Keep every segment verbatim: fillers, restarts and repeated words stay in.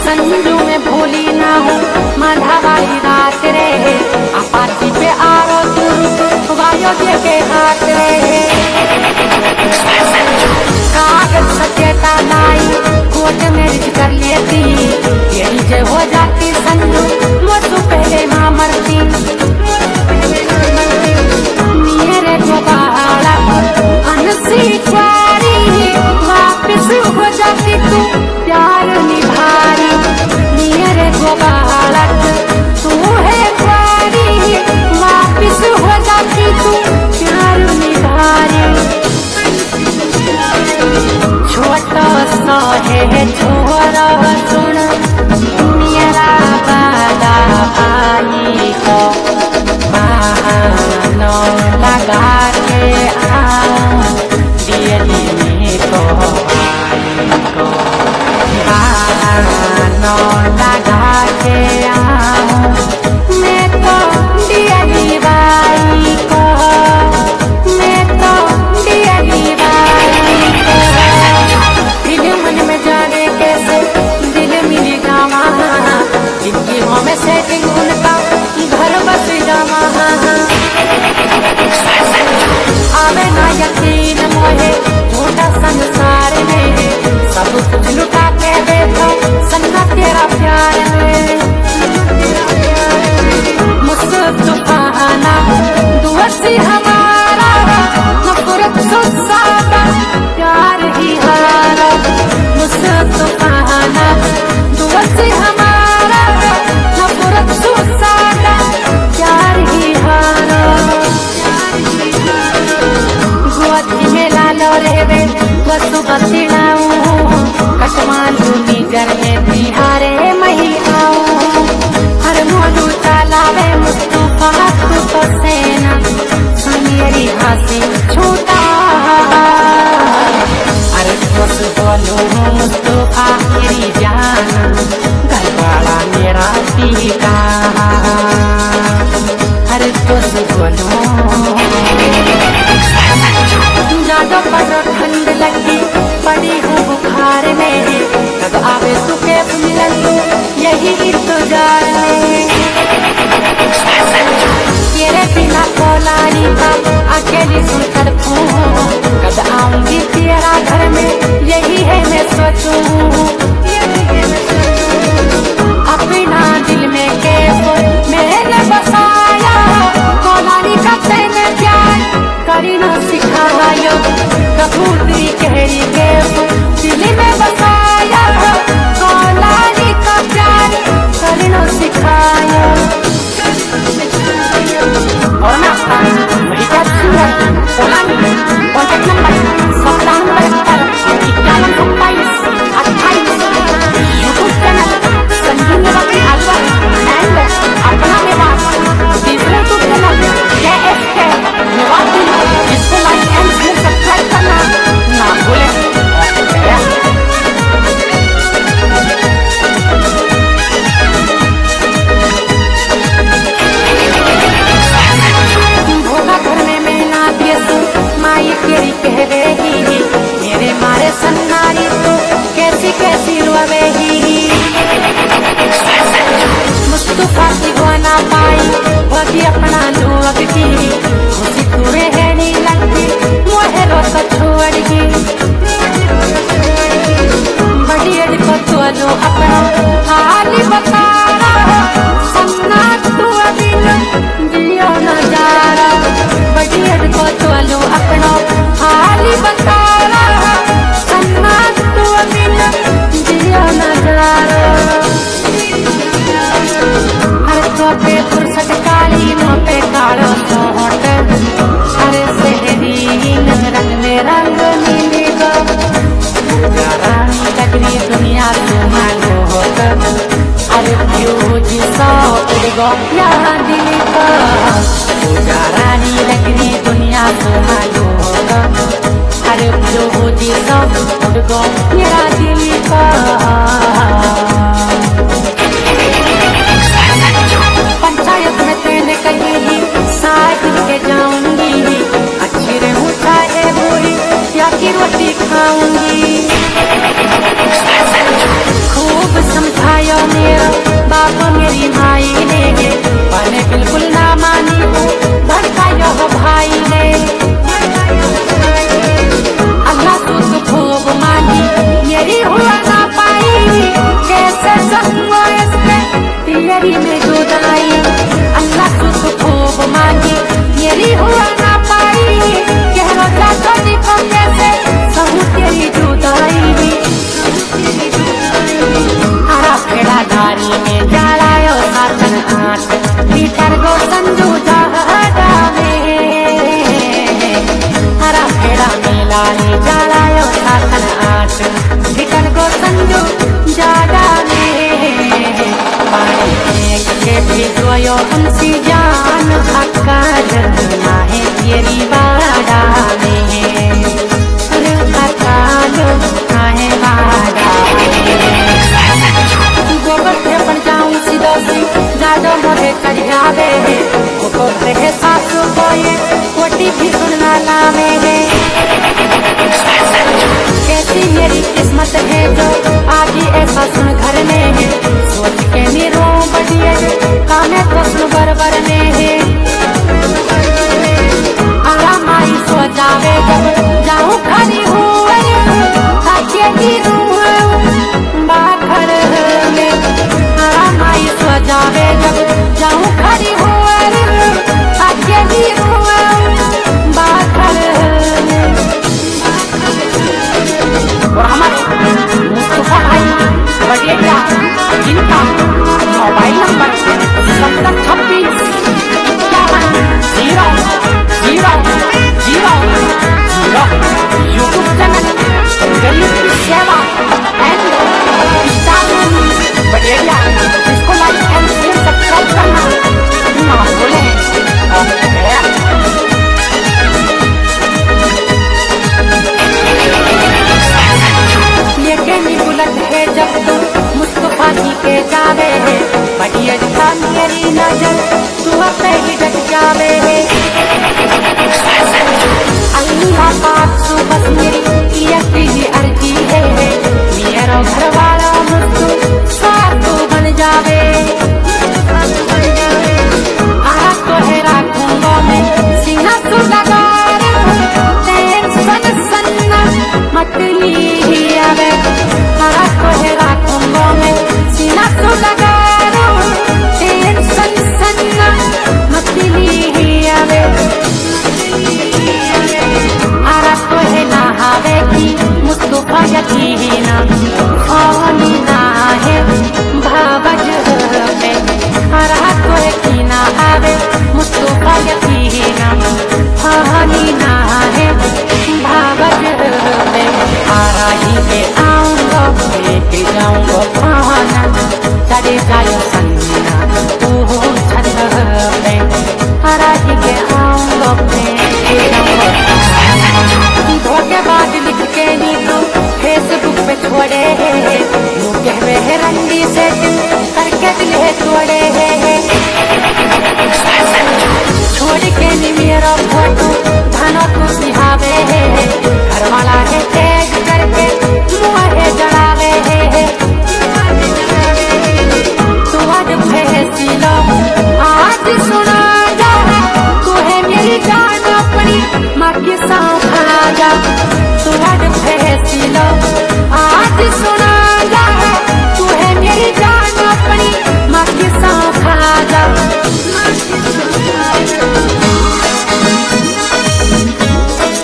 संजू में भूली ना हूँ माधवाई रात रे, अपाची पे आरो तू वायो के हाथ रे। कागज सचेता लाई कोर्ट मैरिज कर लेती, यही जे हो जाती संजू मुझसे पहले ना मरती। मेरे दोबारा अनसी प्यारी वापिस हो जाती तू प्यार निभारी। मेरे दोबारा तू है प्यारी वापिस हो जाती तू प्यार निभारी। छोटा सा है छोरा सुन मेरा बड़ा भाई को बहाना लगा के आऊं दिल्ली में को भाई को बहाना लगा के आऊं मैं तो दिल्ली भाई को, मैं तो दिल्ली भाई को। दिल मन में जाने कैसे दिल मिलेगा वहाँ, जिनकी हो में सेटिंग उनका घर बस जावा। आवे ना यकीन मोहे छोटा संसार में, सब कुछ लुटा के देखो सन्ना तेरा प्यार में। मुस्कुराना दुआसी हमारा नफरत से ज्यादा प्यार ही हारा। मुस्कुराना दुआसी हमारा नफरत से ज्यादा प्यार ही हारा। गोदी में लालो रेवे वसु बतिड़ाऊं, कटमालू निगर में बिहारे मही आऊं। हर मोलू तालावे मुस्तफा तू तो सेना सुनियरी हंसी छूटा। अरे दोस्त बोलो मुस्तफा मेरी जान, घर वाला मेरा पीता। अरे दोस्त बोलो ज्यादा पर ठंड लगी पड़ी हूँ बुखार में, कब आवे तू कैफ मिलन तू यही इंतजार में। तेरे बिना कोलारी का अकेली सुन तड़पूं, कब आऊंगी तेरा घर में यही है मैं सोचूं। अपना दिल में कैफ मैंने बसाया, कोलारी का तेने प्यार करी ना सिखायो। कबूतरी कहरी कैफ दिल में बसाया, कोलारी का प्यार करी ना सिखायो। और ना वही जाती है कोलारी कॉन्टेक्ट नंबर सत्रह बहत्तर इक्यावन सत्ताईस अट्ठाईस। यूट्यूब चैनल संजू निवासी अलवर एंड अपना निवास। तीसरे यूट्यूब चैनल के एस के निवासी, इसको लाइक एंड शेयर सब्सक्राइब करना ना भूलें। तेरी कहवेगी मेरे मारे सन्नारी तू कैसी कैसी रोवेगी। मुस्तफा की वो ना पाई वो भी अपना लोग की, खुशी तुम्हें है नहीं लगती मोहे रोता छोड़गी। बढ़िया को तो लो अपना हाल बता, सन्ना तू अभी जियो नजारा। बढ़िया को तो लो अपना हाल बता, सन्ना तू अभी जियो नजारा। हर तो पे फुर्सत काली मुँह पे कालो सोट, अरे सहरीन रंग में रंग नीली गो रानी लगनी दुनिया तुम्हारो होत। अरे फ्यूज सौ उड़ गो यहाँ दिल को पूजा रानी लगनी दुनिया तुम्हारो होत। अरे फ्यूज सौ उड़ गो मेरा दिल को। पंचायत में तेने कही ही साथ के जाऊंगी, अच्छी रहूं चाहे बुरी या की रोटी खाऊंगी। खूब समझा समझायो मेरा बाप मेरी माई ने, मैंने बिल्कुल ना मानी हूँ, भड़कायो भाई ने। अल्लाह तुझ खूब मानी मेरी हुआ ना पाई, कैसे सहूँ इसके तेरी में जुदाई। अल्लाह तुझ खूब मानी मेरी हुआ ना पाई, कह रो जातो देखो कैसे सहूँ तेरी जुदाई। हरा फेड़ा दारी में जलायो सातन आठ, मीटर गो संजू जाड़ा में। हरा फेड़ा में लारी जलायो सातन आठ, मीटर गो संजू जाड़ा में। पानी फेंक के भिगोयो उनसी जान, अक्का जलना है तेरी बाड़ा में, अक्का जलना है बाड़ा में। गोबर से बन जाऊं सीधा सी, जादो मोहे चढ़ावे है, गोबर से सासू बोए कोटी भी सुनना लावे है। कैसी मेरी किस्मत है जो आदि ऐसा सुन घर में है, सोच के मेरो बढ़िया कामे तो सुन बरबर में है। आराम आई सो जावे जब जाऊं खड़ी हूँ, अकेली हूँ बाखर में। आराम आई सो जावे जब जाऊं खड़ी हूँ, अकेली हूँ बाखर में। और हमारे मुस्तफा भाई बडेरिया, जिनका मोबाइल नंबर सत्तर छब्बीस इक्यावन zero zero zero zero, YouTube channel गरीब की सेवा एंड बडेरिया, इसको लाइक एंड शेयर सब्सक्राइब करना ना भूलें। लेकिन बुलंद है जब तुम मुस्तफा जी के जावे है, बढ़िया था मेरी नजर तू पे ही डट जावे है। अल्लाह पाक तू बस मेरी यही अर्जी है, मेरा घर वाला मुझको साथ बन जावे। आ तो है राखूंगा मैं सीना तू लगा सन सन्ना मटली ही आवे। आ तो है राखूंगा मैं सीना तू लगा सन सन्ना मटली ही आवे। आ तो है नहावे की मुस्तफा यकीना, खानी ना है भावज पे। हरा तो है की ना आवे मुस्तफा यकीना, खानी ना है भावज पे। हरा ही पे आऊंगा लेके जाऊंगा खाना, चढ़े जायो सन्ना तू छत पे। हरा ही पे आऊंगा लेके जाऊंगा खाना, धोखेबाज लिख के नी तू फेसबुक पे छोड़े है, वो कहवे है रंडी से दिल करके दिल है तोड़े है। छोड़ के नी मेरा फोटो धनो तू सिहावे है, घर वाला है टैग करके मुँह जड़ावे है। तू आज फैसी लो आज सुना जा, तू है मेरी जान अपनी माँ की सांव खा जा। तू आज फैसी लो आज सुना जा, तू है मेरी जान अपनी माँ की सांव खा जा।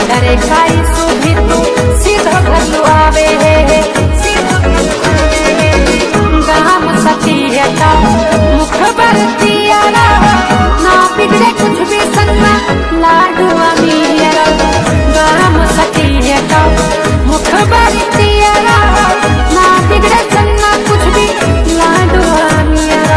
डरे काई सुभी तू सीधा घरलू आवे है गाम सती है ता मुख बरतिया ना बिगड़े कुछ भी सन्ना लाडू अमीरा गाम सती है ता मुख बरतिया ना बिगड़े सन्ना कुछ भी लाडू अमीरा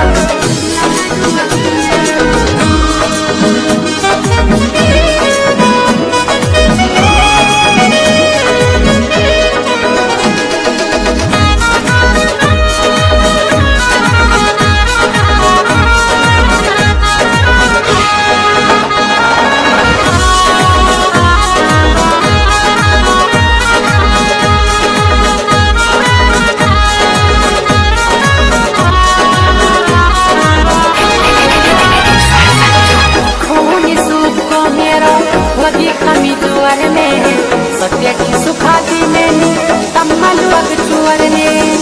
सत्य की सुखाती में तम्मलु अग चुअर ने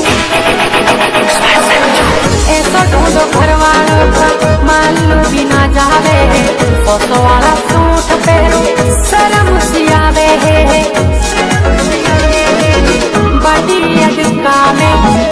ऐसा ढूंढो घरवालों का मालू बिना जावे फोटो वाला सूट पहरो शर्म सियावे है बड़ी अजका में